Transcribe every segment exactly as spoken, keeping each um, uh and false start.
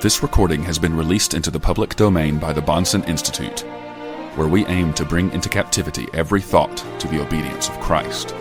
This recording has been released into the public domain by the Bahnsen Institute, where we aim to bring into captivity every thought to the obedience of Christ.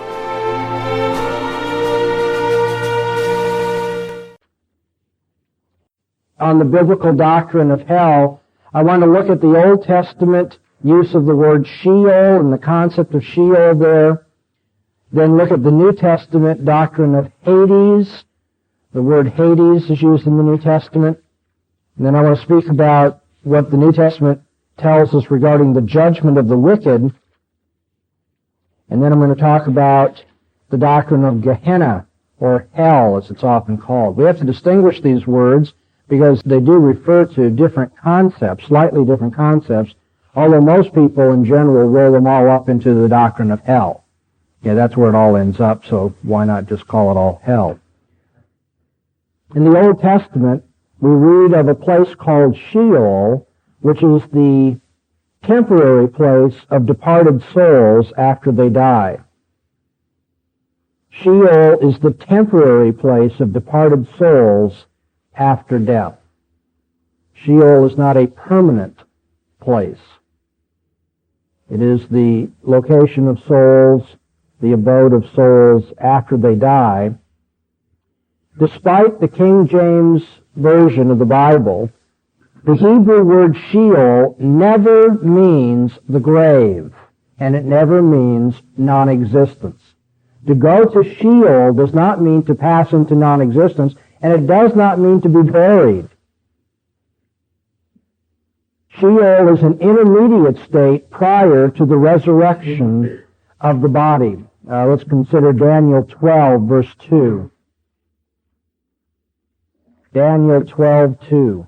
On the biblical doctrine of hell, I want to look at the Old Testament use of the word Sheol and the concept of Sheol there. Then look at the New Testament doctrine of Hades. The word Hades is used in the New Testament. And then I want to speak about what the New Testament tells us regarding the judgment of the wicked. And then I'm going to talk about the doctrine of Gehenna, or hell, as it's often called. We have to distinguish these words because they do refer to different concepts, slightly different concepts, although most people in general roll them all up into the doctrine of hell. Yeah, that's where it all ends up, so why not just call it all hell? In the Old Testament, we read of a place called Sheol, which is the temporary place of departed souls after they die. Sheol is the temporary place of departed souls after death. Sheol is not a permanent place. It is the location of souls, the abode of souls after they die. Despite the King James Version of the Bible, the Hebrew word Sheol never means the grave, and it never means non-existence. To go to Sheol does not mean to pass into non-existence, and it does not mean to be buried. Sheol is an intermediate state prior to the resurrection of the body. Uh, let's consider Daniel twelve, verse two. Daniel twelve, two.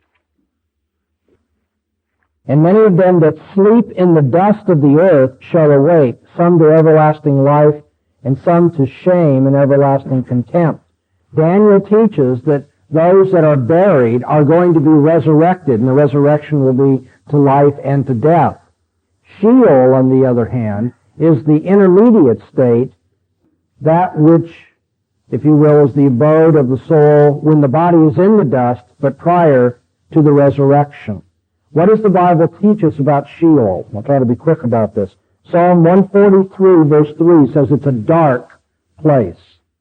And many of them that sleep in the dust of the earth shall awake, some to everlasting life, and some to shame and everlasting contempt. Daniel teaches that those that are buried are going to be resurrected, and the resurrection will be to life and to death. Sheol, on the other hand, is the intermediate state, that which, if you will, is the abode of the soul when the body is in the dust, but prior to the resurrection. What does the Bible teach us about Sheol? I'll try to be quick about this. Psalm one forty-three, verse three says it's a dark place.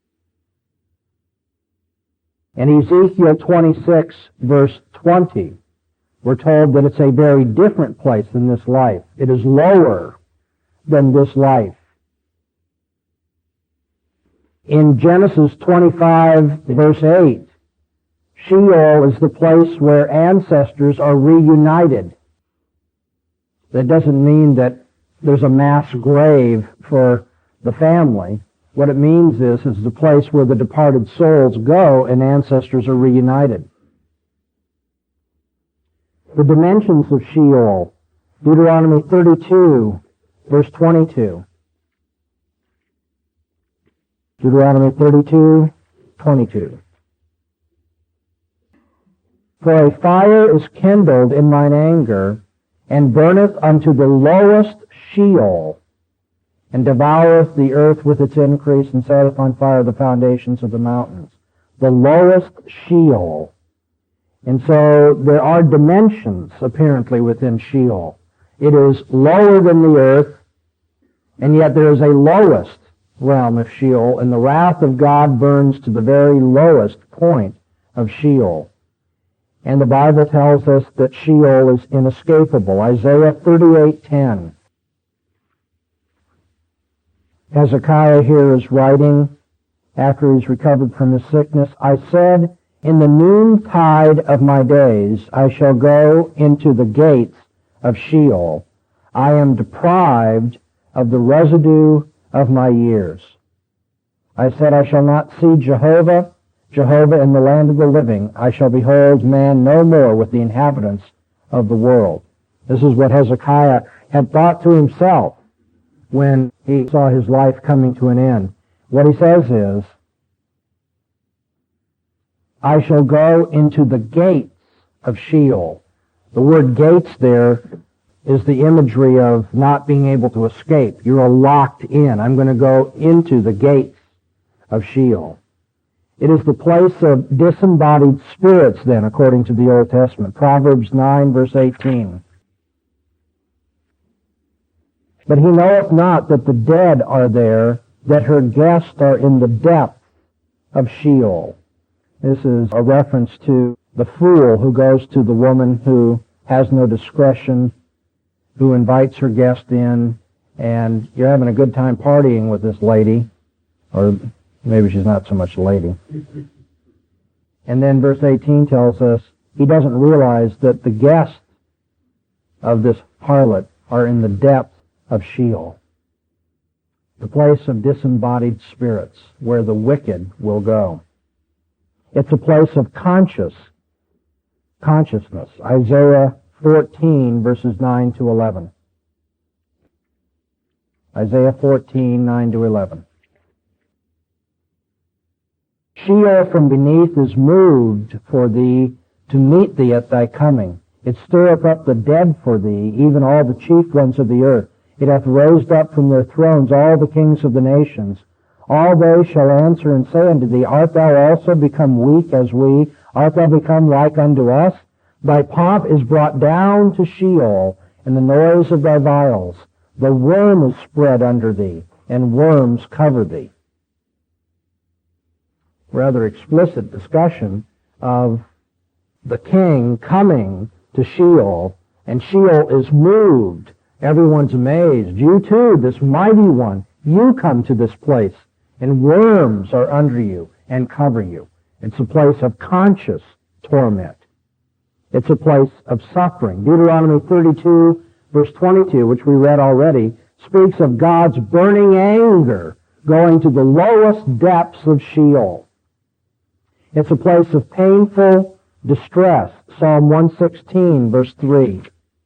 And Ezekiel twenty-six, verse twenty, we're told that it's a very different place than this life. It is lower than this life. In Genesis twenty-five, verse eight, Sheol is the place where ancestors are reunited. That doesn't mean that there's a mass grave for the family. What it means is it's the place where the departed souls go and ancestors are reunited. The dimensions of Sheol, Deuteronomy thirty-two, verse twenty-two. Deuteronomy thirty-two, twenty-two. For a fire is kindled in mine anger, and burneth unto the lowest Sheol, and devoureth the earth with its increase, and setteth on fire the foundations of the mountains. The lowest Sheol. And so there are dimensions, apparently, within Sheol. It is lower than the earth, and yet there is a lowest realm of Sheol, and the wrath of God burns to the very lowest point of Sheol. And the Bible tells us that Sheol is inescapable. Isaiah thirty-eight ten. Hezekiah here is writing, after he's recovered from his sickness, I said, in the noontide of my days I shall go into the gates of Sheol. I am deprived of the residue of my years. I said, I shall not see Jehovah, Jehovah in the land of the living. I shall behold man no more with the inhabitants of the world. This is what Hezekiah had thought to himself when he saw his life coming to an end. What he says is, I shall go into the gates of Sheol. The word gates there is the imagery of not being able to escape. You're locked in. I'm going to go into the gates of Sheol. It is the place of disembodied spirits then, according to the Old Testament. Proverbs nine, verse eighteen. But he knoweth not that the dead are there, that her guests are in the depth of Sheol. This is a reference to the fool who goes to the woman who has no discretion, who invites her guest in, and you're having a good time partying with this lady, or maybe she's not so much a lady. And then verse eighteen tells us he doesn't realize that the guests of this harlot are in the depth of Sheol, the place of disembodied spirits where the wicked will go. It's a place of conscious consciousness. Isaiah fourteen, verses nine to eleven. Isaiah fourteen, nine to eleven. Sheol from beneath is moved for thee to meet thee at thy coming. It stirreth up the dead for thee, even all the chief ones of the earth. It hath raised up from their thrones all the kings of the nations. All they shall answer and say unto thee, Art thou also become weak as we? Art thou become like unto us? Thy pomp is brought down to Sheol, and the noise of thy viols. The worm is spread under thee, and worms cover thee. Rather explicit discussion of the king coming to Sheol, and Sheol is moved. Everyone's amazed. You too, this mighty one, you come to this place, and worms are under you and cover you. It's a place of conscious torment. It's a place of suffering. Deuteronomy thirty-two, verse twenty-two, which we read already, speaks of God's burning anger going to the lowest depths of Sheol. It's a place of painful distress. Psalm one sixteen, verse three.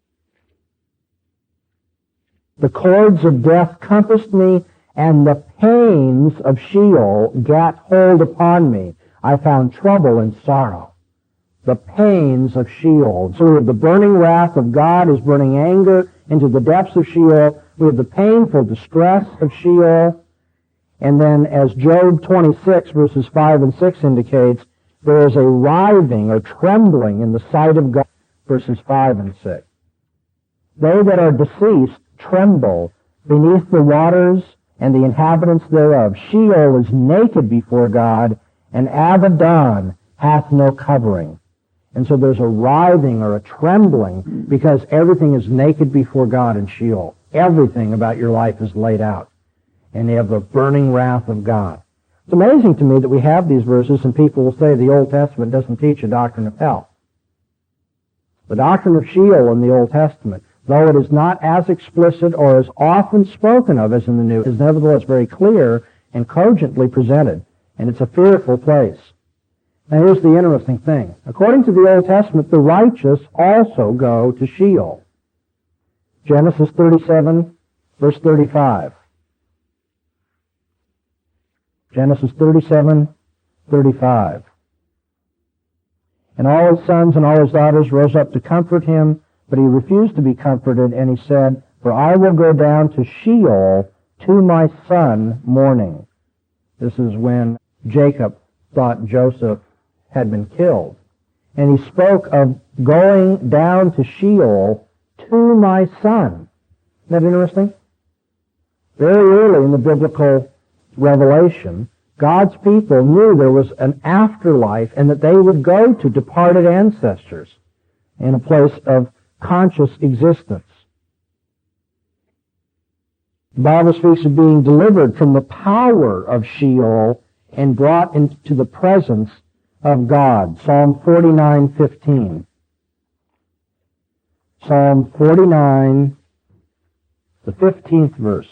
The cords of death compassed me, and the pains of Sheol gat hold upon me. I found trouble and sorrow. The pains of Sheol. So we have the burning wrath of God, his burning anger into the depths of Sheol. We have the painful distress of Sheol. And then, as Job twenty-six, verses five and six indicates, there is a writhing or trembling in the sight of God, verses five and six. They that are deceased tremble beneath the waters and the inhabitants thereof. Sheol is naked before God, and Abaddon hath no covering. And so there's a writhing or a trembling because everything is naked before God in Sheol. Everything about your life is laid out. And you have the burning wrath of God. It's amazing to me that we have these verses and people will say the Old Testament doesn't teach a doctrine of hell. The doctrine of Sheol in the Old Testament, though it is not as explicit or as often spoken of as in the New, is nevertheless very clear and cogently presented. And it's a fearful place. Now here's the interesting thing. According to the Old Testament, the righteous also go to Sheol. Genesis thirty-seven, verse thirty-five. Genesis thirty-seven, thirty-five. And all his sons and all his daughters rose up to comfort him, but he refused to be comforted, and he said, For I will go down to Sheol to my son mourning. This is when Jacob thought Joseph had been killed. And he spoke of going down to Sheol to my son. Isn't that interesting? Very early in the biblical revelation, God's people knew there was an afterlife and that they would go to departed ancestors in a place of conscious existence. The Bible speaks of being delivered from the power of Sheol and brought into the presence of God. Psalm forty-nine fifteen. Psalm forty-nine, the fifteenth verse.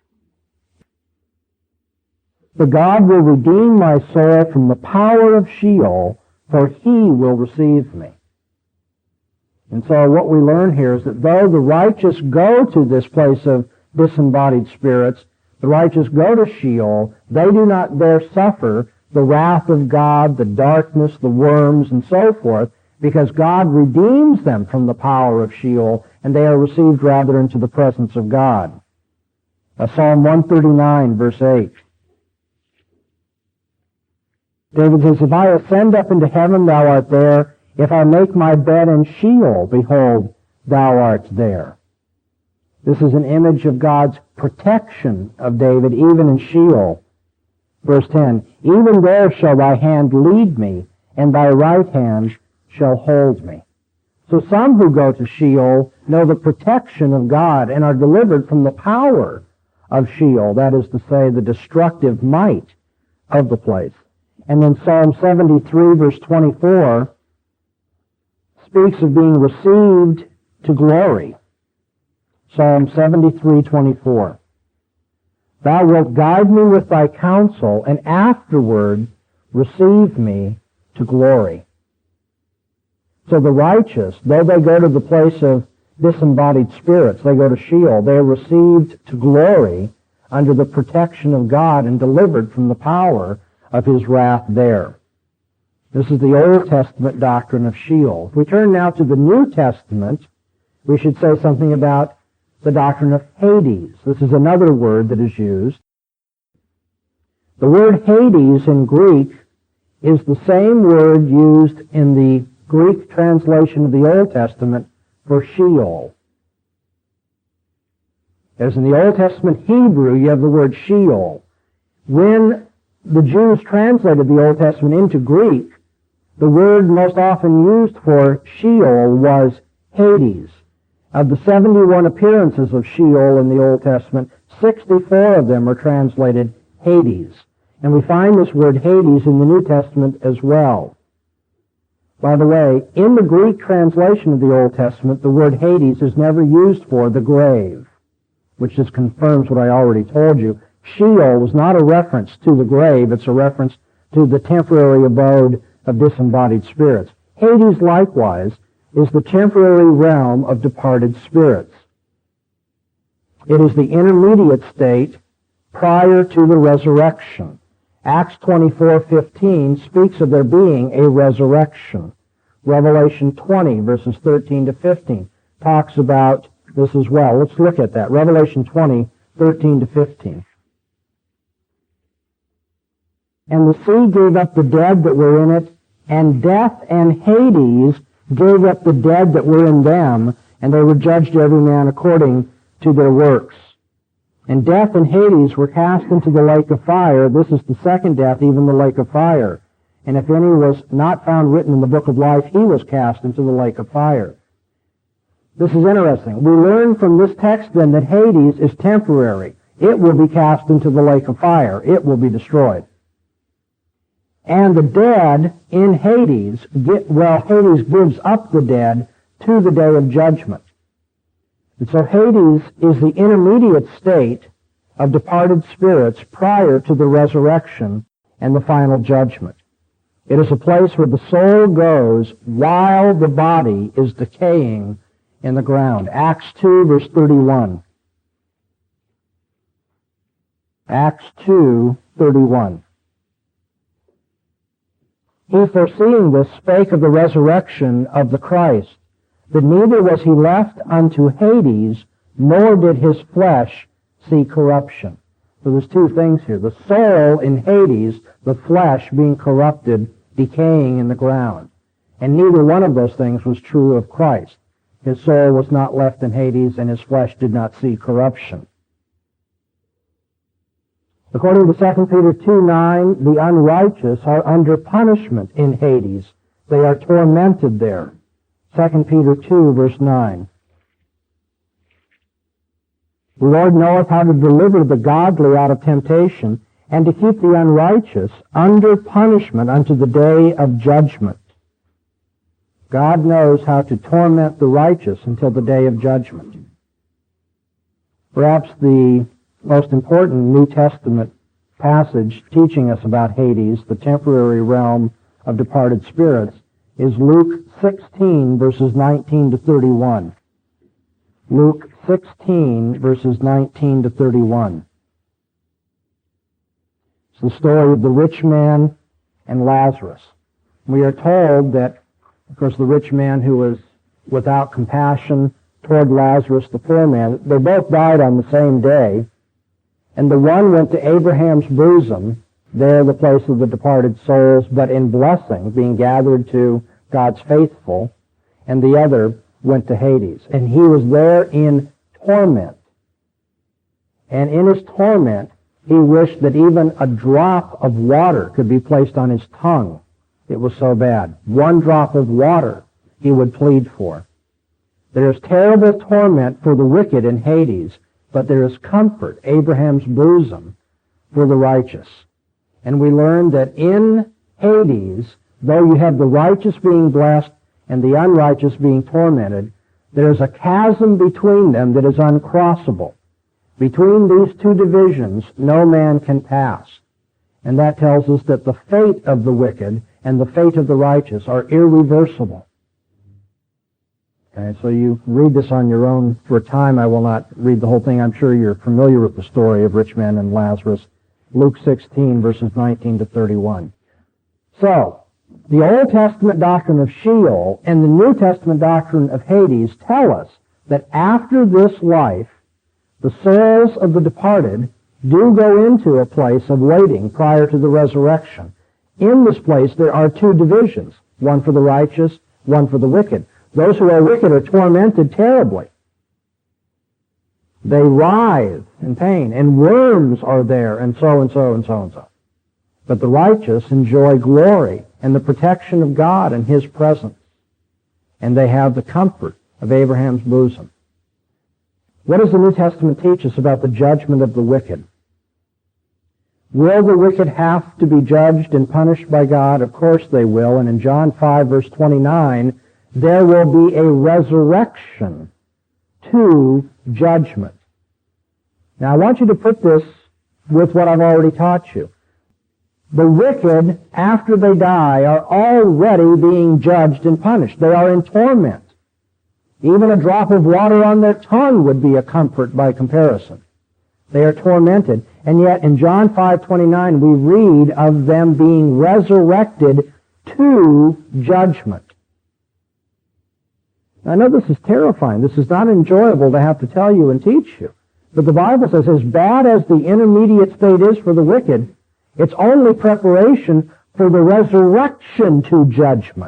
For God will redeem my soul from the power of Sheol, for he will receive me. And so what we learn here is that though the righteous go to this place of disembodied spirits, the righteous go to Sheol, they do not there suffer the wrath of God, the darkness, the worms, and so forth, because God redeems them from the power of Sheol, and they are received rather into the presence of God. Uh, Psalm one thirty-nine, verse eight. David says, if I ascend up into heaven, thou art there. If I make my bed in Sheol, behold, thou art there. This is an image of God's protection of David, even in Sheol. Verse ten, even there shall thy hand lead me, and thy right hand shall hold me. So some who go to Sheol know the protection of God and are delivered from the power of Sheol, that is to say, the destructive might of the place. And then Psalm seventy-three, verse twenty-four, speaks of being received to glory. Psalm seventy-three, twenty-four. Thou wilt guide me with thy counsel, and afterward receive me to glory. So the righteous, though they go to the place of disembodied spirits, they go to Sheol, they are received to glory under the protection of God and delivered from the power of his wrath there. This is the Old Testament doctrine of Sheol. If we turn now to the New Testament, we should say something about the doctrine of Hades. This is another word that is used. The word Hades in Greek is the same word used in the Greek translation of the Old Testament for Sheol. As in the Old Testament Hebrew, you have the word Sheol. When the Jews translated the Old Testament into Greek, the word most often used for Sheol was Hades. Of the seventy-one appearances of Sheol in the Old Testament, sixty-four of them are translated Hades. And we find this word Hades in the New Testament as well. By the way, in the Greek translation of the Old Testament, the word Hades is never used for the grave, which just confirms what I already told you. Sheol was not a reference to the grave, it's a reference to the temporary abode of disembodied spirits. Hades, likewise, is the temporary realm of departed spirits. It is the intermediate state prior to the resurrection. Acts twenty-four fifteen speaks of there being a resurrection. Revelation twenty, verses thirteen to fifteen, talks about this as well. Let's look at that. Revelation twenty, thirteen to fifteen. And the sea gave up the dead that were in it, and death and Hades gave up the dead that were in them, and they were judged every man according to their works. And death and Hades were cast into the lake of fire. This is the second death, even the lake of fire. And if any was not found written in the book of life, he was cast into the lake of fire. This is interesting. We learn from this text then that Hades is temporary. It will be cast into the lake of fire. It will be destroyed. And the dead in Hades, get, well, Hades gives up the dead to the day of judgment. And so Hades is the intermediate state of departed spirits prior to the resurrection and the final judgment. It is a place where the soul goes while the body is decaying in the ground. Acts two, verse thirty-one. Acts two, thirty-one. He, foreseeing this, spake of the resurrection of the Christ, that neither was he left unto Hades, nor did his flesh see corruption. So there's two things here. The soul in Hades, the flesh being corrupted, decaying in the ground. And neither one of those things was true of Christ. His soul was not left in Hades, and his flesh did not see corruption. According to Second Peter two nine, the unrighteous are under punishment in Hades. They are tormented there. Second Peter two, verse nine. The Lord knoweth how to deliver the godly out of temptation, and to keep the unrighteous under punishment unto the day of judgment. God knows how to torment the righteous until the day of judgment. Perhaps the most important New Testament passage teaching us about Hades, the temporary realm of departed spirits, is Luke sixteen, verses nineteen to thirty-one. Luke sixteen, verses nineteen to thirty-one. It's the story of the rich man and Lazarus. We are told that, of course, the rich man who was without compassion toward Lazarus, the poor man, they both died on the same day. And the one went to Abraham's bosom, there the place of the departed souls, but in blessing, being gathered to God's faithful, and the other went to Hades. And he was there in torment. And in his torment, he wished that even a drop of water could be placed on his tongue. It was so bad. One drop of water he would plead for. There is terrible torment for the wicked in Hades, but there is comfort, Abraham's bosom, for the righteous. And we learn that in Hades, though you have the righteous being blessed and the unrighteous being tormented, there is a chasm between them that is uncrossable. Between these two divisions, no man can pass. And that tells us that the fate of the wicked and the fate of the righteous are irreversible. Okay, so you read this on your own. For a time, I will not read the whole thing. I'm sure you're familiar with the story of rich man and Lazarus. Luke sixteen, verses nineteen to thirty-one. So, the Old Testament doctrine of Sheol and the New Testament doctrine of Hades tell us that after this life, the souls of the departed do go into a place of waiting prior to the resurrection. In this place, there are two divisions, one for the righteous, one for the wicked. Those who are wicked are tormented terribly. They writhe in pain, and worms are there, and so and so and so and so. But the righteous enjoy glory and the protection of God and His presence. And they have the comfort of Abraham's bosom. What does the New Testament teach us about the judgment of the wicked? Will the wicked have to be judged and punished by God? Of course they will. And in John five, verse twenty-nine, there will be a resurrection to judgment. Now I want you to put this with what I've already taught you. The wicked, after they die, are already being judged and punished. They are in torment. Even a drop of water on their tongue would be a comfort by comparison. They are tormented. And yet in John five twenty-nine we read of them being resurrected to judgment. I know this is terrifying. This is not enjoyable to have to tell you and teach you. But the Bible says as bad as the intermediate state is for the wicked, it's only preparation for the resurrection to judgment.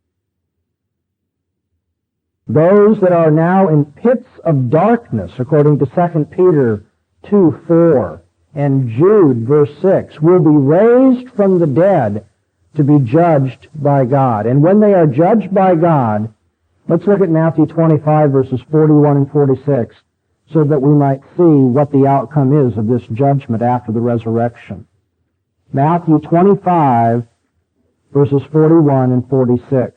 Those that are now in pits of darkness, according to Second Peter two four and Jude verse six, will be raised from the dead to be judged by God. And when they are judged by God, let's look at Matthew twenty-five verses forty-one and forty-six so that we might see what the outcome is of this judgment after the resurrection. Matthew twenty-five verses forty-one and forty-six.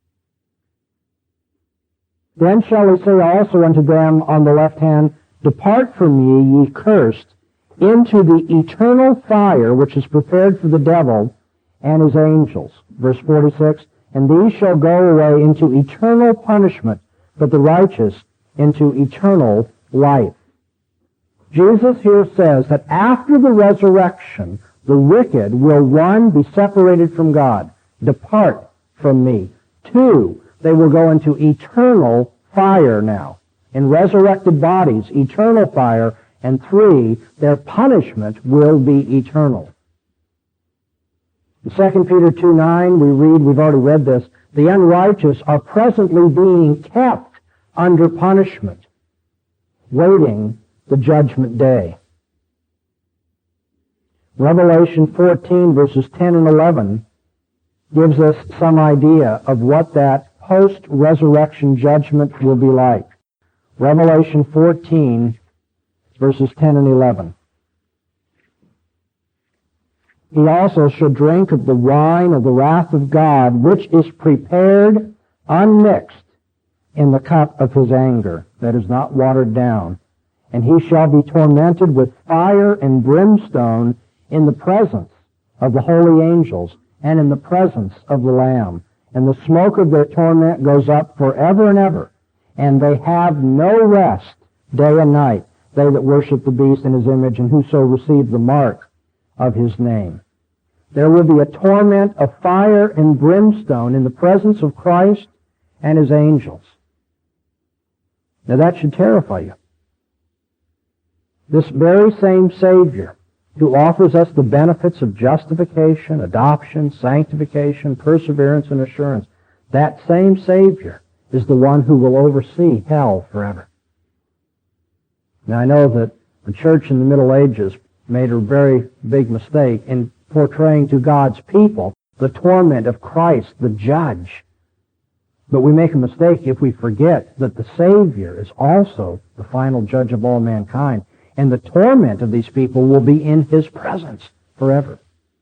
Then shall he say also unto them on the left hand, Depart from me, ye cursed, into the eternal fire which is prepared for the devil and his angels. Verse forty-six, And these shall go away into eternal punishment, but the righteous into eternal life. Jesus here says that after the resurrection, the wicked will, one, be separated from God. Depart from me. Two, they will go into eternal fire now. In resurrected bodies, eternal fire. And three, their punishment will be eternal. In Second Peter two nine, we read, we've already read this, the unrighteous are presently being kept under punishment, waiting the judgment day. Revelation fourteen, verses ten and eleven, gives us some idea of what that post-resurrection judgment will be like. Revelation fourteen, verses ten and eleven. He also shall drink of the wine of the wrath of God, which is prepared unmixed in the cup of his anger, that is not watered down. And he shall be tormented with fire and brimstone in the presence of the holy angels and in the presence of the Lamb. And the smoke of their torment goes up forever and ever. And they have no rest day and night, they that worship the beast in his image and whoso receive the mark of his name. There will be a torment of fire and brimstone in the presence of Christ and his angels. Now that should terrify you. This very same Savior who offers us the benefits of justification, adoption, sanctification, perseverance, and assurance. That same Savior is the one who will oversee hell forever. Now, I know that the church in the Middle Ages made a very big mistake in portraying to God's people the torment of Christ, the judge. But we make a mistake if we forget that the Savior is also the final judge of all mankind, and the torment of these people will be in His presence forever.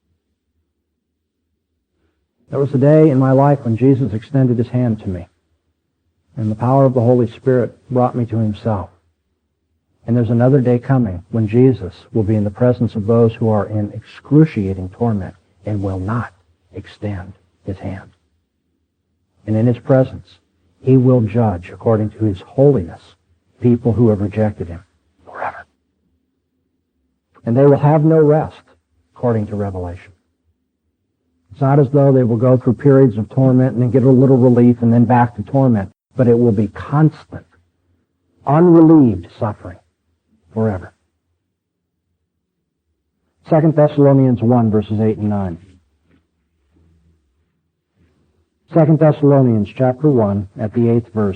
There was a day in my life when Jesus extended His hand to me, and the power of the Holy Spirit brought me to Himself. And there's another day coming when Jesus will be in the presence of those who are in excruciating torment and will not extend His hand. And in His presence, He will judge, according to His holiness, people who have rejected Him forever. And they will have no rest, according to Revelation. It's not as though they will go through periods of torment and then get a little relief and then back to torment, but it will be constant, unrelieved suffering forever. Second Thessalonians one, verses eight and nine. Second Thessalonians chapter one, at the eighth verse.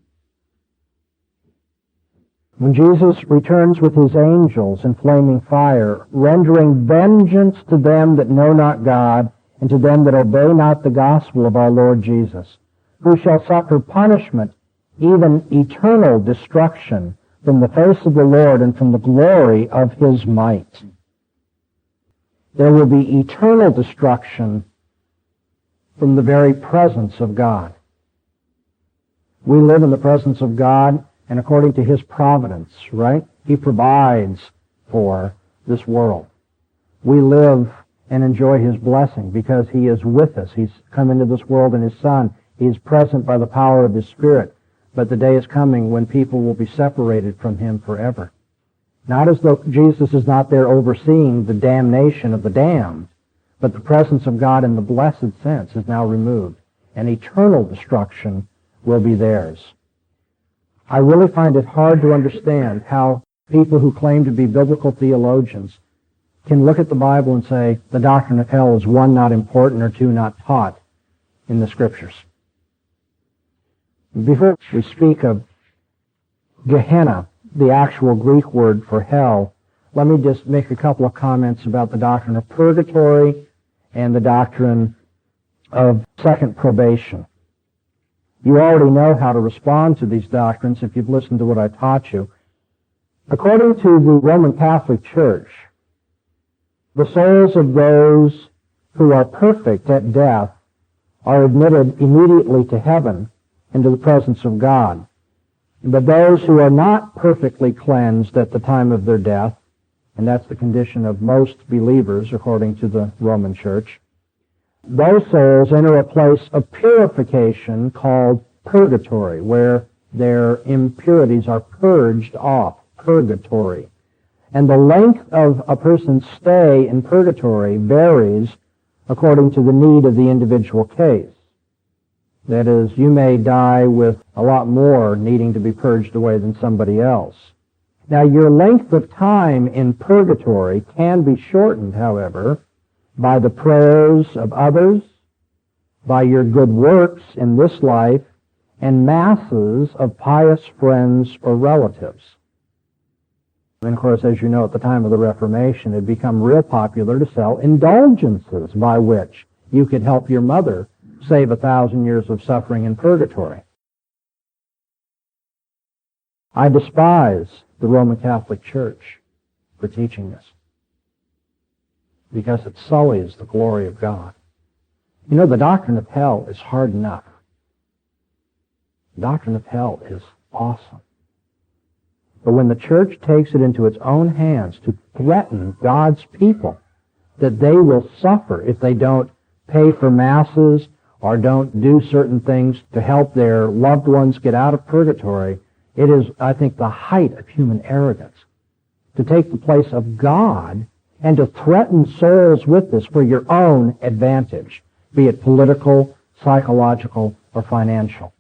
When Jesus returns with His angels in flaming fire, rendering vengeance to them that know not God, and to them that obey not the gospel of our Lord Jesus, who shall suffer punishment, even eternal destruction, from the face of the Lord and from the glory of His might. There will be eternal destruction from the very presence of God. We live in the presence of God, and according to His providence, right? He provides for this world. We live and enjoy His blessing because He is with us. He's come into this world in His Son. He is present by the power of His Spirit. But the day is coming when people will be separated from Him forever. Not as though Jesus is not there overseeing the damnation of the damned, but the presence of God in the blessed sense is now removed, and eternal destruction will be theirs. I really find it hard to understand how people who claim to be biblical theologians can look at the Bible and say the doctrine of hell is, one, not important, or two, not taught in the Scriptures. Before we speak of Gehenna, the actual Greek word for hell, let me just make a couple of comments about the doctrine of purgatory and the doctrine of second probation. You already know how to respond to these doctrines if you've listened to what I taught you. According to the Roman Catholic Church, the souls of those who are perfect at death are admitted immediately to heaven, into the presence of God. But those who are not perfectly cleansed at the time of their death, and that's the condition of most believers according to the Roman Church, those souls enter a place of purification called purgatory, where their impurities are purged off, purgatory. And the length of a person's stay in purgatory varies according to the need of the individual case. That is, you may die with a lot more needing to be purged away than somebody else. Now, your length of time in purgatory can be shortened, however, by the prayers of others, by your good works in this life, and masses of pious friends or relatives. And of course, as you know, at the time of the Reformation, it had become real popular to sell indulgences by which you could help your mother save a thousand years of suffering in purgatory. I despise the Roman Catholic Church for teaching this, because it sullies the glory of God. You know, the doctrine of hell is hard enough. The doctrine of hell is awesome. But when the church takes it into its own hands to threaten God's people that they will suffer if they don't pay for masses or don't do certain things to help their loved ones get out of purgatory, it is, I think, the height of human arrogance to take the place of God and to threaten souls with this for your own advantage, be it political, psychological, or financial.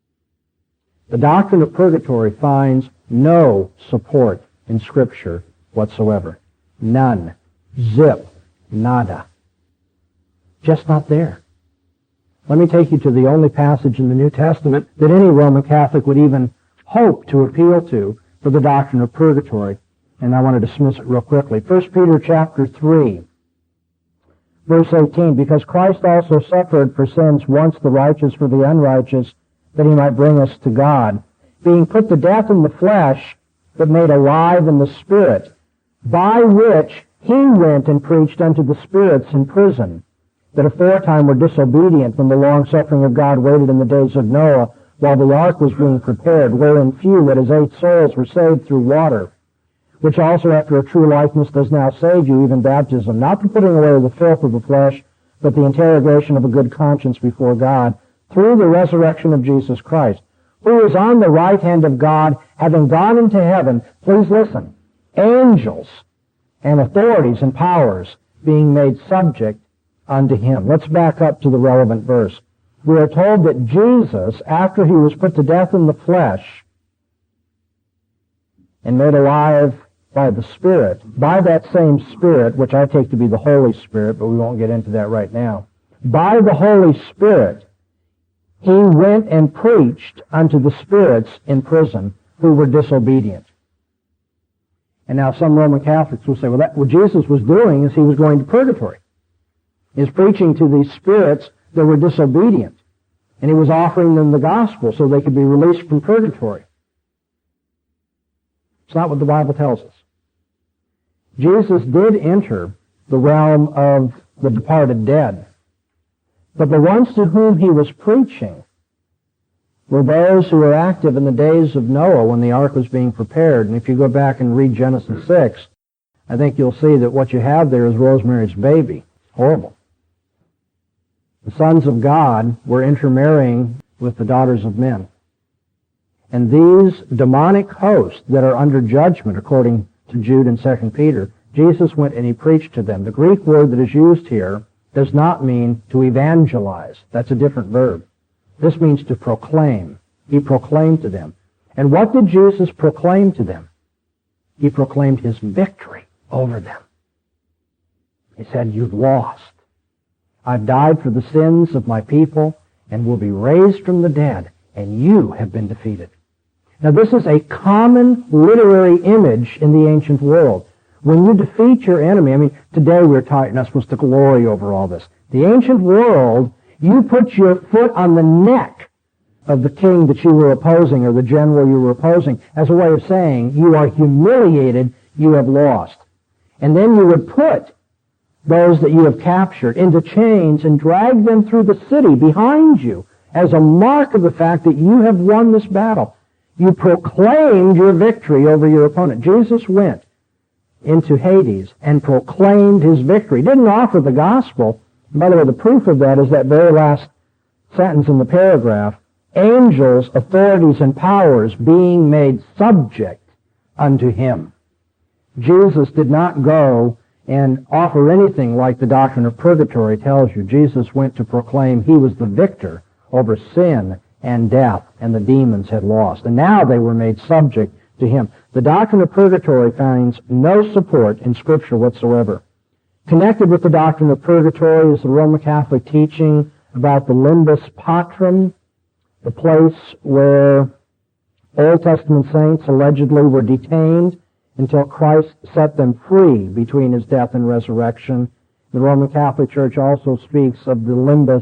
The doctrine of purgatory finds no support in Scripture whatsoever. None. Zip. Nada. Just not there. Let me take you to the only passage in the New Testament that any Roman Catholic would even hope to appeal to for the doctrine of purgatory. And I want to dismiss it real quickly. First Peter chapter three, verse eighteen, because Christ also suffered for sins once the righteous for the unrighteous, that he might bring us to God, being put to death in the flesh, but made alive in the Spirit, by which he went and preached unto the spirits in prison, that aforetime were disobedient when the long-suffering of God waited in the days of Noah, while the ark was being prepared, wherein few, that is eight souls, were saved through water, which also after a true likeness does now save you, even baptism, not the putting away of the filth of the flesh, but the interrogation of a good conscience before God, through the resurrection of Jesus Christ, who is on the right hand of God, having gone into heaven, please listen, angels and authorities and powers being made subject unto him. Let's back up to the relevant verse. We are told that Jesus, after he was put to death in the flesh and made alive by the Spirit, by that same Spirit, which I take to be the Holy Spirit, but we won't get into that right now, by the Holy Spirit, he went and preached unto the spirits in prison who were disobedient. And now some Roman Catholics will say, well, that, what Jesus was doing is he was going to purgatory. He was preaching to these spirits that were disobedient. And he was offering them the gospel so they could be released from purgatory. It's not what the Bible tells us. Jesus did enter the realm of the departed dead. But the ones to whom he was preaching were those who were active in the days of Noah when the ark was being prepared. And if you go back and read Genesis six, I think you'll see that what you have there is Rosemary's baby. Horrible. The sons of God were intermarrying with the daughters of men. And these demonic hosts that are under judgment, according to Jude and Second Peter, Jesus went and he preached to them. The Greek word that is used here does not mean to evangelize. That's a different verb. This means to proclaim. He proclaimed to them. And what did Jesus proclaim to them? He proclaimed his victory over them. He said, you've lost. I've died for the sins of my people and will be raised from the dead, and you have been defeated. Now this is a common literary image in the ancient world. When you defeat your enemy, I mean, today we're taught, not supposed to glory over all this. The ancient world, you put your foot on the neck of the king that you were opposing or the general you were opposing as a way of saying, you are humiliated, you have lost. And then you would put those that you have captured into chains and drag them through the city behind you as a mark of the fact that you have won this battle. You proclaimed your victory over your opponent. Jesus went into Hades and proclaimed his victory. He didn't offer the gospel. By the way, the proof of that is that very last sentence in the paragraph. Angels, authorities, and powers being made subject unto him. Jesus did not go and offer anything like the doctrine of purgatory tells you. Jesus went to proclaim he was the victor over sin and death, and the demons had lost. And now they were made subject to him. The doctrine of purgatory finds no support in Scripture whatsoever. Connected with the doctrine of purgatory is the Roman Catholic teaching about the limbus patrum, the place where Old Testament saints allegedly were detained until Christ set them free between his death and resurrection. The Roman Catholic Church also speaks of the limbus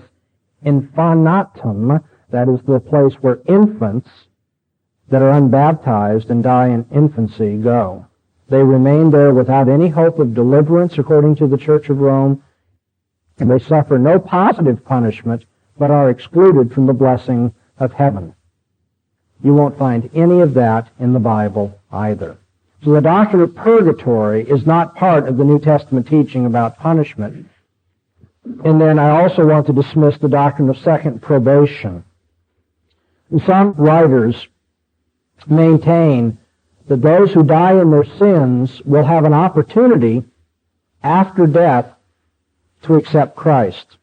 infanatum, that is the place where infants that are unbaptized and die in infancy go. They remain there without any hope of deliverance, according to the Church of Rome, and they suffer no positive punishment, but are excluded from the blessing of heaven. You won't find any of that in the Bible either. So the doctrine of purgatory is not part of the New Testament teaching about punishment. And then I also want to dismiss the doctrine of second probation. Some writers maintain that those who die in their sins will have an opportunity after death to accept Christ.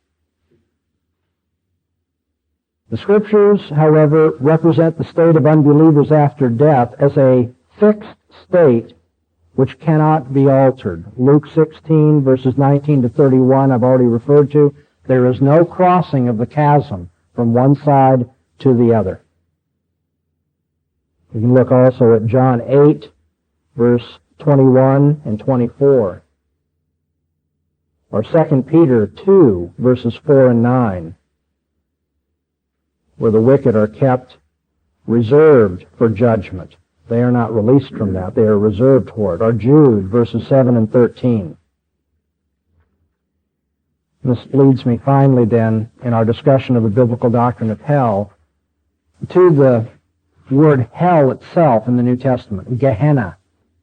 The Scriptures, however, represent the state of unbelievers after death as a fixed state which cannot be altered. Luke sixteen, verses nineteen to thirty-one, I've already referred to. There is no crossing of the chasm from one side to the other. You can look also at John eight, verse twenty-one and twenty-four. Or Second Peter two, verses four and nine, where the wicked are kept reserved for judgment. They are not released from that. They are reserved for it. Or Jude, verses seven and thirteen. This leads me finally then, in our discussion of the biblical doctrine of hell, to the word hell itself in the New Testament, Gehenna,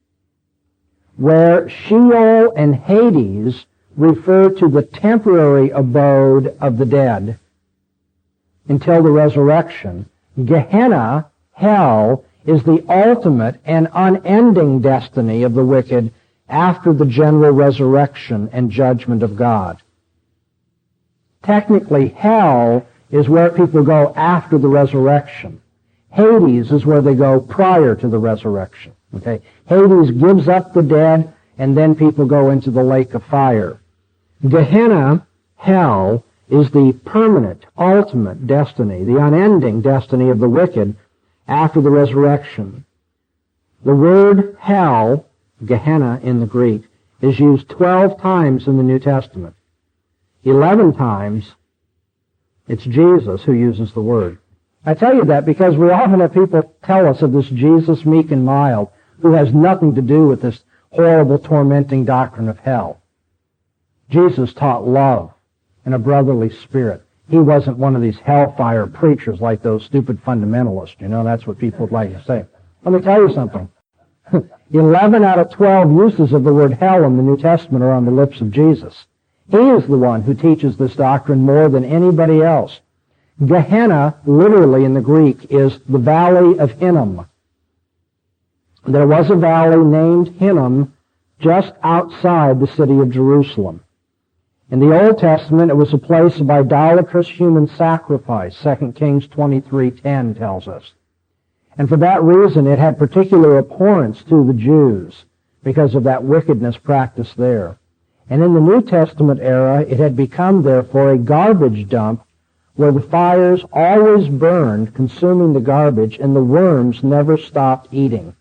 where Sheol and Hades refer to the temporary abode of the dead until the resurrection. Gehenna, hell, is the ultimate and unending destiny of the wicked after the general resurrection and judgment of God. Technically, hell is where people go after the resurrection. Hades is where they go prior to the resurrection. Okay? Hades gives up the dead, and then people go into the lake of fire. Gehenna, hell, is the permanent, ultimate destiny, the unending destiny of the wicked after the resurrection. The word hell, Gehenna in the Greek, is used twelve times in the New Testament. Eleven times, it's Jesus who uses the word. I tell you that because we often have people tell us of this Jesus meek and mild who has nothing to do with this horrible, tormenting doctrine of hell. Jesus taught love and a brotherly spirit. He wasn't one of these hellfire preachers like those stupid fundamentalists. You know, that's what people would like to say. Let me tell you something. Eleven out of twelve uses of the word hell in the New Testament are on the lips of Jesus. He is the one who teaches this doctrine more than anybody else. Gehenna, literally in the Greek, is the valley of Hinnom. There was a valley named Hinnom just outside the city of Jerusalem. In the Old Testament, it was a place of idolatrous human sacrifice, Second Kings twenty-three ten tells us. And for that reason, it had particular abhorrence to the Jews because of that wickedness practiced there. And in the New Testament era, it had become, therefore, a garbage dump where the fires always burned, consuming the garbage, and the worms never stopped eating.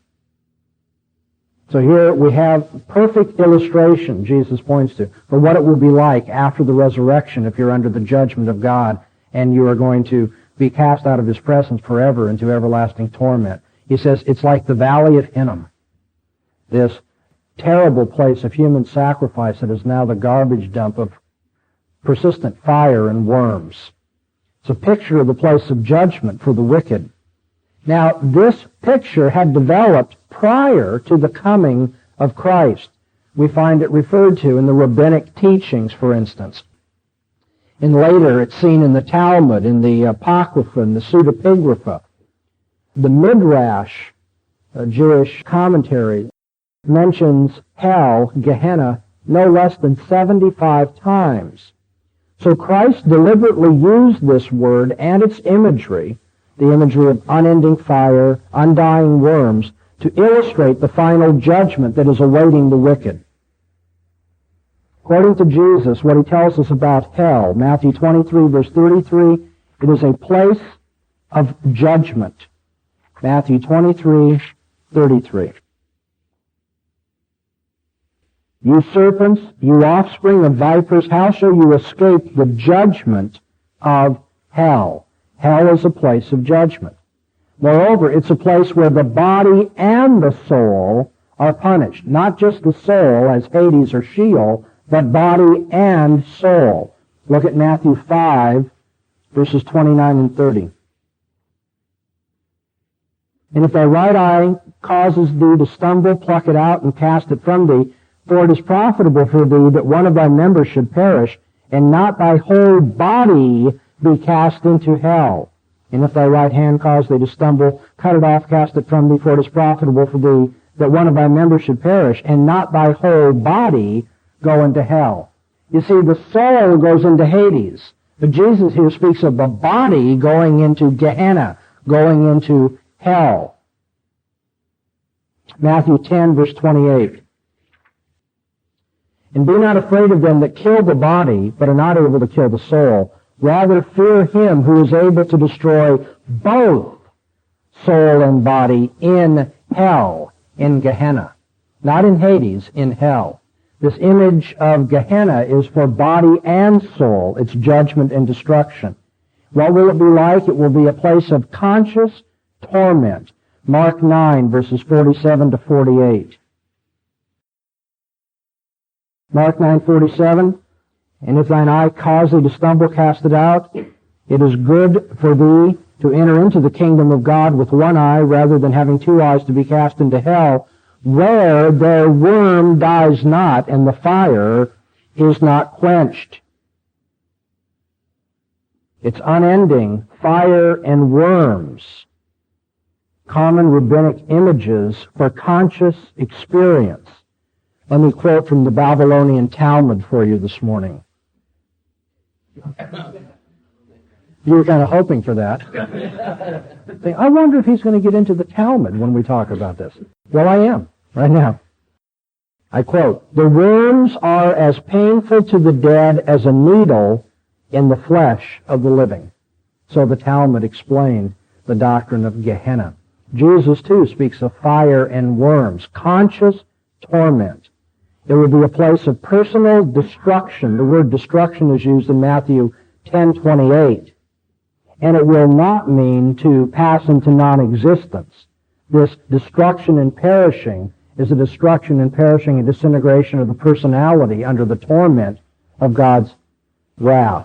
So here we have perfect illustration, Jesus points to, for what it will be like after the resurrection if you're under the judgment of God and you are going to be cast out of His presence forever into everlasting torment. He says it's like the valley of Hinnom, this terrible place of human sacrifice that is now the garbage dump of persistent fire and worms. It's a picture of the place of judgment for the wicked. Now, this picture had developed prior to the coming of Christ. We find it referred to in the rabbinic teachings, for instance. And later, it's seen in the Talmud, in the Apocrypha, in the Pseudepigrapha. The Midrash, a Jewish commentary, mentions hell, Gehenna, no less than seventy-five times. So Christ deliberately used this word and its imagery, the imagery of unending fire, undying worms, to illustrate the final judgment that is awaiting the wicked. According to Jesus, what He tells us about hell, Matthew twenty-three, verse thirty-three, it is a place of judgment. Matthew twenty-three, thirty-three. You serpents, you offspring of vipers, how shall you escape the judgment of hell? Hell is a place of judgment. Moreover, it's a place where the body and the soul are punished. Not just the soul, as Hades or Sheol, but body and soul. Look at Matthew five, verses twenty-nine and thirty. And if thy right eye causes thee to stumble, pluck it out and cast it from thee, for it is profitable for thee that one of thy members should perish, and not thy whole body be cast into hell. And if thy right hand cause thee to stumble, cut it off, cast it from thee, for it is profitable for thee that one of thy members should perish, and not thy whole body go into hell. You see, the soul goes into Hades, but Jesus here speaks of the body going into Gehenna, going into hell. Matthew ten, verse twenty-eight. And be not afraid of them that kill the body, but are not able to kill the soul. Rather fear him who is able to destroy both soul and body in hell, in Gehenna. Not in Hades, in hell. This image of Gehenna is for body and soul. It's judgment and destruction. What will it be like? It will be a place of conscious torment. Mark nine, verses forty-seven to forty-eight. Mark nine forty-seven, and if thine eye cause thee to stumble, cast it out. It is good for thee to enter into the kingdom of God with one eye, rather than having two eyes to be cast into hell, where their worm dies not, and the fire is not quenched. It's unending, fire and worms. Common rabbinic images for conscious experience. Let me quote from the Babylonian Talmud for you this morning. You were kind of hoping for that. I wonder if he's going to get into the Talmud when we talk about this. Well, I am, right now. I quote, "The worms are as painful to the dead as a needle in the flesh of the living." So the Talmud explained the doctrine of Gehenna. Jesus, too, speaks of fire and worms, conscious torment. It would be a place of personal destruction. The word destruction is used in Matthew ten twenty-eight. And it will not mean to pass into non-existence. This destruction and perishing is a destruction and perishing and disintegration of the personality under the torment of God's wrath.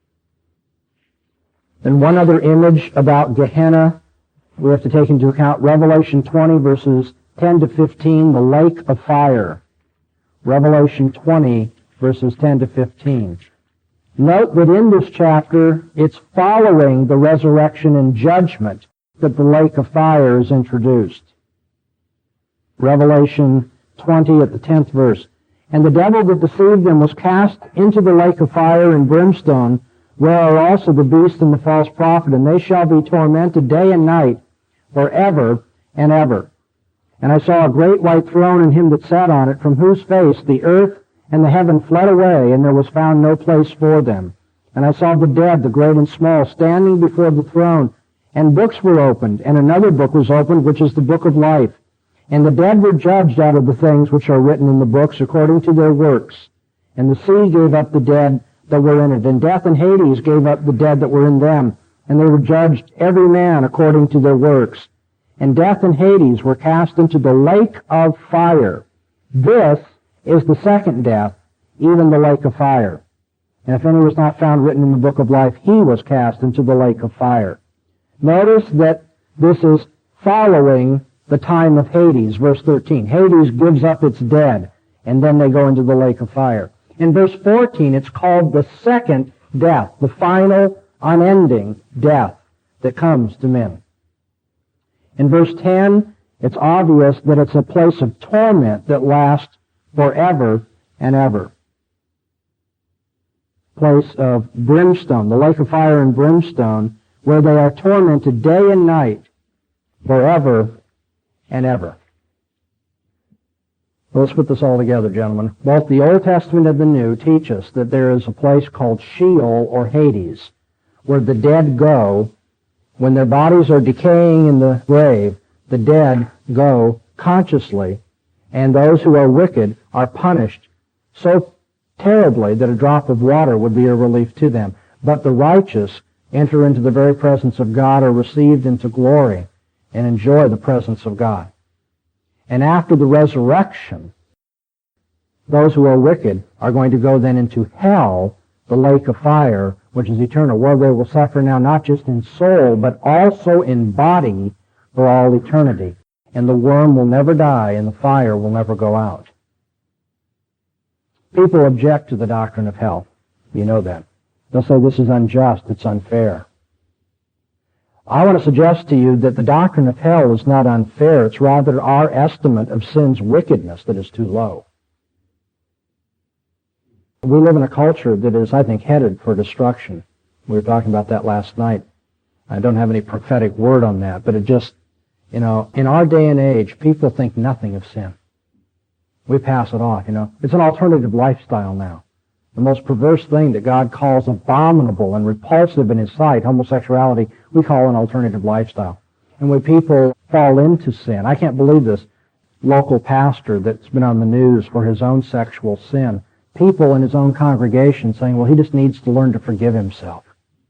And one other image about Gehenna we have to take into account, Revelation twenty, verses ten to fifteen, the lake of fire. Revelation twenty, verses ten to fifteen. Note that in this chapter, it's following the resurrection and judgment that the lake of fire is introduced. Revelation twenty at the tenth verse. "And the devil that deceived them was cast into the lake of fire and brimstone, where are also the beast and the false prophet, and they shall be tormented day and night forever and ever. And I saw a great white throne and him that sat on it, from whose face the earth and the heaven fled away, and there was found no place for them. And I saw the dead, the great and small, standing before the throne, and books were opened, and another book was opened, which is the book of life. And the dead were judged out of the things which are written in the books according to their works. And the sea gave up the dead that were in it, and death and Hades gave up the dead that were in them, and they were judged every man according to their works. And death and Hades were cast into the lake of fire. This is the second death, even the lake of fire. And if any was not found written in the book of life, he was cast into the lake of fire." Notice that this is following the time of Hades, verse thirteen. Hades gives up its dead, and then they go into the lake of fire. In verse fourteen, it's called the second death, the final, unending death that comes to men. In verse ten, it's obvious that it's a place of torment that lasts forever and ever. Place of brimstone, the lake of fire and brimstone, where they are tormented day and night forever and ever. Well, let's put this all together, gentlemen. Both the Old Testament and the New teach us that there is a place called Sheol or Hades, where the dead go. When their bodies are decaying in the grave, the dead go consciously, and those who are wicked are punished so terribly that a drop of water would be a relief to them. But the righteous enter into the very presence of God, are received into glory, and enjoy the presence of God. And after the resurrection, those who are wicked are going to go then into hell, the lake of fire, which is eternal, where they will suffer now not just in soul, but also in body for all eternity. And the worm will never die, and the fire will never go out. People object to the doctrine of hell. You know that. They'll say this is unjust, it's unfair. I want to suggest to you that the doctrine of hell is not unfair. It's rather our estimate of sin's wickedness that is too low. We live in a culture that is, I think, headed for destruction. We were talking about that last night. I don't have any prophetic word on that, but it just, you know, in our day and age, people think nothing of sin. We pass it off, you know. It's an alternative lifestyle now. The most perverse thing that God calls abominable and repulsive in His sight, homosexuality, we call an alternative lifestyle. And when people fall into sin, I can't believe this local pastor that's been on the news for his own sexual sin, people in his own congregation saying, well, he just needs to learn to forgive himself.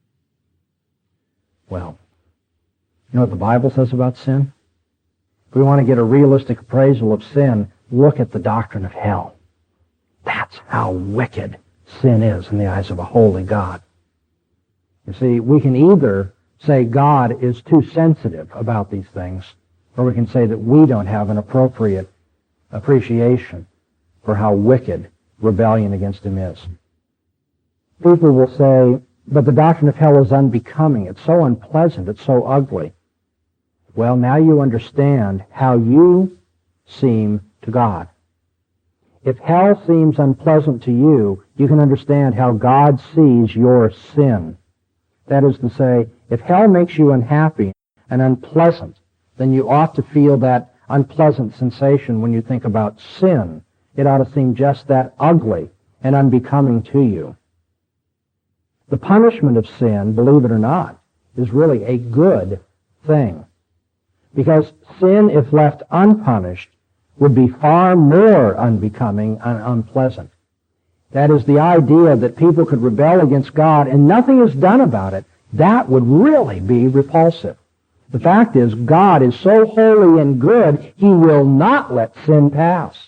Well, you know what the Bible says about sin? If we want to get a realistic appraisal of sin, look at the doctrine of hell. That's how wicked sin is in the eyes of a holy God. You see, we can either say God is too sensitive about these things, or we can say that we don't have an appropriate appreciation for how wicked rebellion against Him is. People will say, but the doctrine of hell is unbecoming. It's so unpleasant. It's so ugly. Well, now you understand how you seem to God. If hell seems unpleasant to you, you can understand how God sees your sin. That is to say, if hell makes you unhappy and unpleasant, then you ought to feel that unpleasant sensation when you think about sin. It ought to seem just that ugly and unbecoming to you. The punishment of sin, believe it or not, is really a good thing. Because sin, if left unpunished, would be far more unbecoming and unpleasant. That is, the idea that people could rebel against God and nothing is done about it, that would really be repulsive. The fact is, God is so holy and good, He will not let sin pass.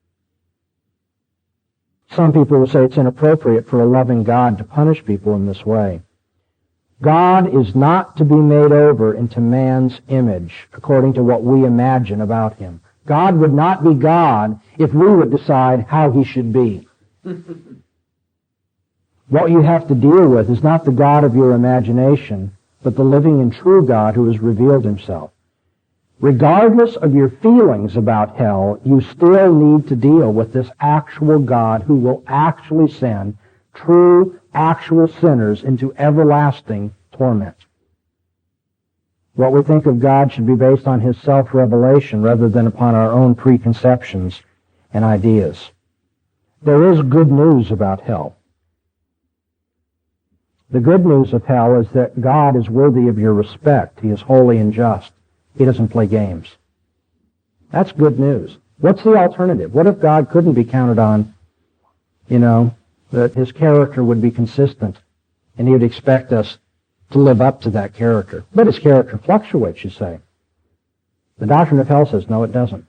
Some people will say it's inappropriate for a loving God to punish people in this way. God is not to be made over into man's image according to what we imagine about Him. God would not be God if we would decide how He should be. What you have to deal with is not the God of your imagination, but the living and true God who has revealed Himself. Regardless of your feelings about hell, you still need to deal with this actual God who will actually send true, actual sinners into everlasting torment. What we think of God should be based on His self-revelation rather than upon our own preconceptions and ideas. There is good news about hell. The good news of hell is that God is worthy of your respect. He is holy and just. He doesn't play games. That's good news. What's the alternative? What if God couldn't be counted on, you know, that His character would be consistent and He would expect us to live up to that character? But His character fluctuates, you say. The doctrine of hell says, no, it doesn't.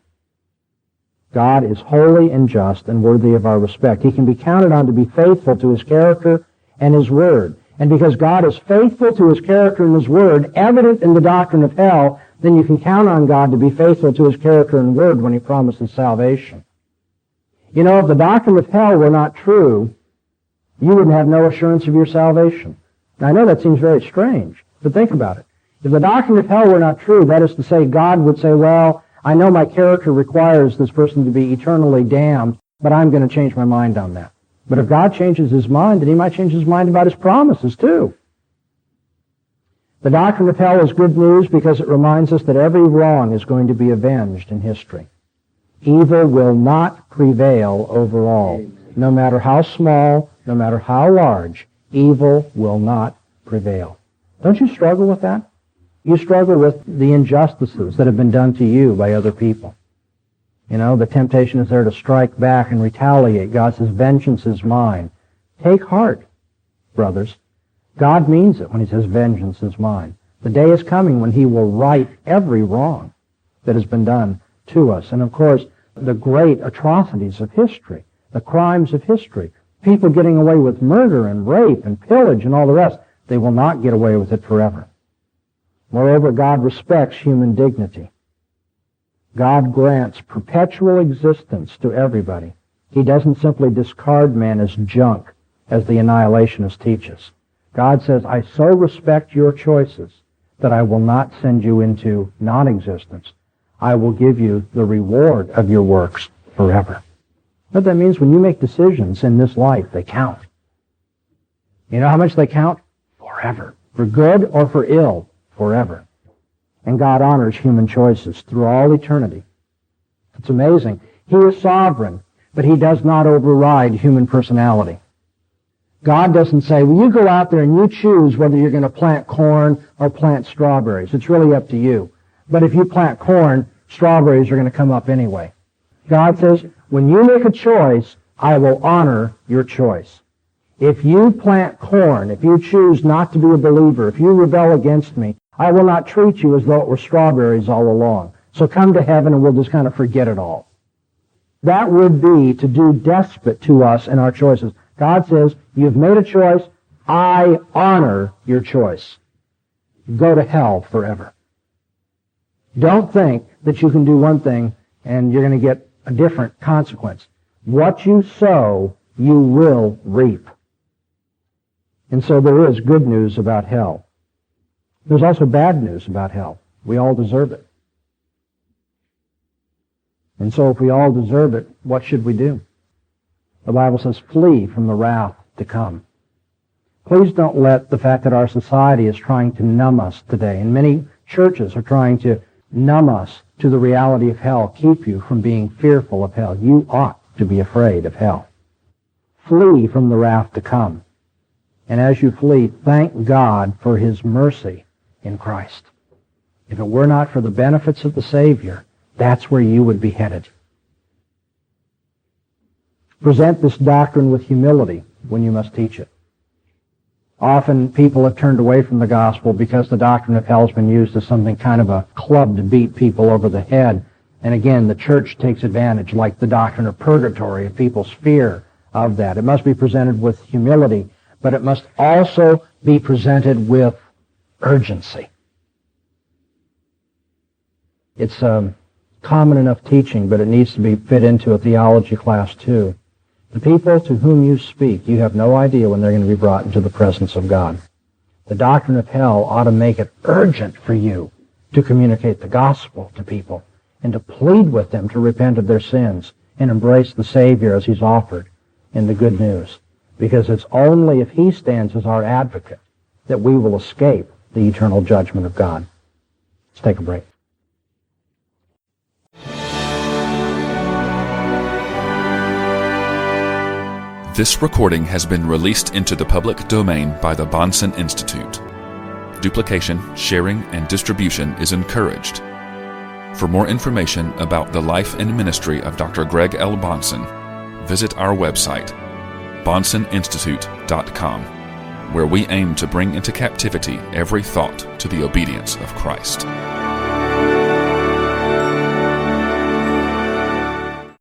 God is holy and just and worthy of our respect. He can be counted on to be faithful to His character and His word. And because God is faithful to His character and His word, evident in the doctrine of hell, then you can count on God to be faithful to His character and word when He promises salvation. You know, if the doctrine of hell were not true, you wouldn't have no assurance of your salvation. Now, I know that seems very strange, but think about it. If the doctrine of hell were not true, that is to say, God would say, well, I know my character requires this person to be eternally damned, but I'm going to change my mind on that. But if God changes His mind, then He might change His mind about His promises, too. The doctrine of hell is good news because it reminds us that every wrong is going to be avenged in history. Evil will not prevail over all. No matter how small, no matter how large, evil will not prevail. Don't you struggle with that? You struggle with the injustices that have been done to you by other people. You know, the temptation is there to strike back and retaliate. God says, vengeance is mine. Take heart, brothers. God means it when He says, vengeance is mine. The day is coming when He will right every wrong that has been done to us. And of course, the great atrocities of history, the crimes of history, people getting away with murder and rape and pillage and all the rest, they will not get away with it forever. Moreover, God respects human dignity. God grants perpetual existence to everybody. He doesn't simply discard man as junk, as the annihilationists teach us. God says, I so respect your choices that I will not send you into non-existence. I will give you the reward of your works forever. What that means, when you make decisions in this life, they count. You know how much they count? Forever. For good or for ill, forever. And God honors human choices through all eternity. It's amazing. He is sovereign, but he does not override human personality. God doesn't say, well, you go out there and you choose whether you're going to plant corn or plant strawberries. It's really up to you. But if you plant corn, strawberries are going to come up anyway. God says, when you make a choice, I will honor your choice. If you plant corn, if you choose not to be a believer, if you rebel against me, I will not treat you as though it were strawberries all along. So come to heaven and we'll just kind of forget it all. That would be to do despot to us in our choices. God says, you've made a choice, I honor your choice. Go to hell forever. Don't think that you can do one thing and you're going to get a different consequence. What you sow, you will reap. And so there is good news about hell. There's also bad news about hell. We all deserve it. And so if we all deserve it, what should we do? The Bible says, flee from the wrath to come. Please don't let the fact that our society is trying to numb us today, and many churches are trying to numb us to the reality of hell, keep you from being fearful of hell. You ought to be afraid of hell. Flee from the wrath to come. And as you flee, thank God for his mercy in Christ. If it were not for the benefits of the Savior, that's where you would be headed. Present this doctrine with humility when you must teach it. Often people have turned away from the gospel because the doctrine of hell has been used as something kind of a club to beat people over the head. And again, the church takes advantage, like the doctrine of purgatory, of people's fear of that. It must be presented with humility, but it must also be presented with urgency. It's um, common enough teaching, but it needs to be fit into a theology class too. The people to whom you speak, you have no idea when they're going to be brought into the presence of God. The doctrine of hell ought to make it urgent for you to communicate the gospel to people and to plead with them to repent of their sins and embrace the Savior as he's offered in the good news. Because it's only if he stands as our advocate that we will escape the eternal judgment of God. Let's take a break. This recording has been released into the public domain by the Bahnsen Institute. Duplication, sharing, and distribution is encouraged. For more information about the life and ministry of Doctor Greg L. Bahnsen, visit our website, bahnsen institute dot com, where we aim to bring into captivity every thought to the obedience of Christ.